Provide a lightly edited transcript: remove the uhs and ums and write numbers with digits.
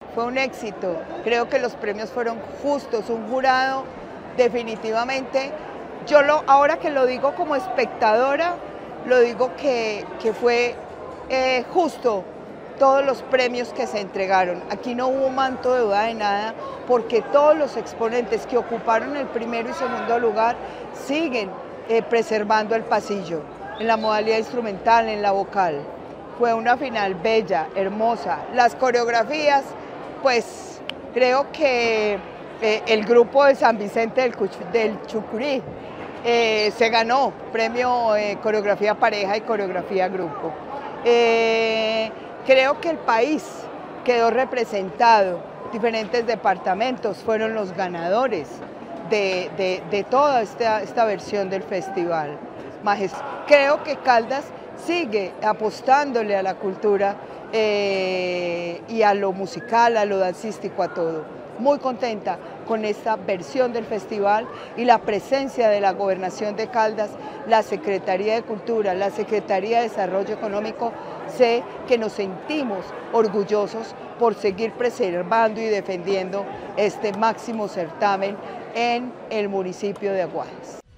fue un éxito. Creo que los premios fueron justos, un jurado definitivamente, ahora que lo digo como espectadora, lo digo que fue justo todos los premios que se entregaron. Aquí no hubo manto de duda de nada, porque todos los exponentes que ocuparon el primero y segundo lugar siguen preservando el pasillo, en la modalidad instrumental, en la vocal. Fue una final bella, hermosa. Las coreografías, pues creo que el grupo de San Vicente del Chucurí se ganó premio coreografía pareja y coreografía grupo. Creo que el país quedó representado, diferentes departamentos fueron los ganadores de toda esta versión del festival. Creo que Caldas sigue apostándole a la cultura y a lo musical, a lo dancístico, a todo. Muy contenta con esta versión del festival y la presencia de la Gobernación de Caldas, la Secretaría de Cultura, la Secretaría de Desarrollo Económico. Sé que nos sentimos orgullosos por seguir preservando y defendiendo este máximo certamen en el municipio de Aguajes.